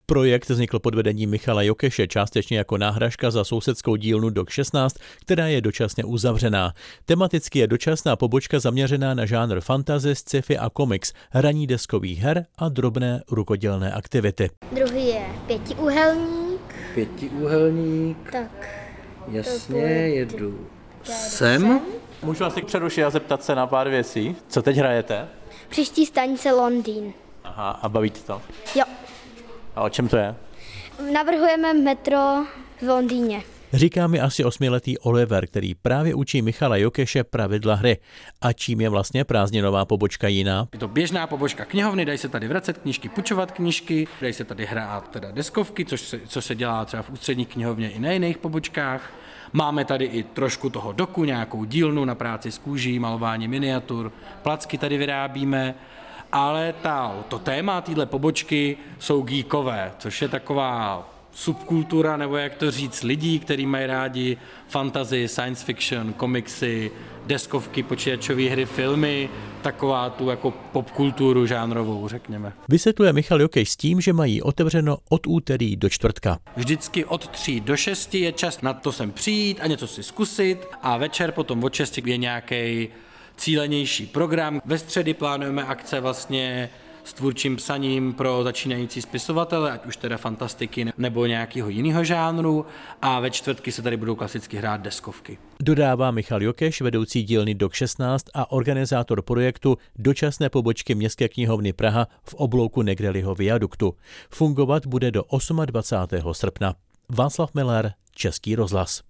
Projekt vznikl pod vedením Michala Jokeše, částečně jako náhražka za sousedskou dílnu DOK 16, která je dočasně uzavřená. Tematicky je dočasná pobočka zaměřená na žánr fantasy, sci-fi a komiks, hraní deskových her a drobné rukodělné aktivity. Druhý je pětiúhelník. Pětiúhelník. Tak. Jasně, jedu sem. Můžu vás přerušit a zeptat se na pár věcí. Co teď hrajete? Příští stanice Londýn. Aha, a bavíte to? Jo. A o čem to je? Navrhujeme metro v Londýně. Říká mi asi 8letý Oliver, který právě učí Michala Jokeše pravidla hry. A čím je vlastně prázdninová pobočka jiná? Je to běžná pobočka knihovny, dají se tady vracet knížky, půjčovat knížky, dají se tady hrát teda deskovky, což se dělá třeba v ústřední knihovně i na jiných pobočkách. Máme tady i trošku toho doku, nějakou dílnu na práci s kůží, malování miniatur, placky tady vyrábíme, ale to téma téhle pobočky jsou geekové, což je taková subkultura, nebo jak to říct, lidí, kteří mají rádi fantasy, science fiction, komiksy, deskovky, počítačové hry, filmy, taková tu jako popkulturu žánrovou, řekněme. Vysvětluje Michal Jokeš s tím, že mají otevřeno od úterý do čtvrtka. Vždycky od 3 do 6 je čas na to sem přijít a něco si zkusit a večer potom od 6 je nějaký cílenější program. Ve středy plánujeme akce vlastně s tvůrčím psaním pro začínající spisovatele, ať už teda fantastiky nebo nějakého jiného žánru, a ve čtvrtky se tady budou klasicky hrát deskovky. Dodává Michal Jokeš, vedoucí dílny DOK 16 a organizátor projektu dočasné pobočky Městské knihovny Praha v oblouku Negrelliho viaduktu. Fungovat bude do 28. srpna. Václav Miller, Český rozhlas.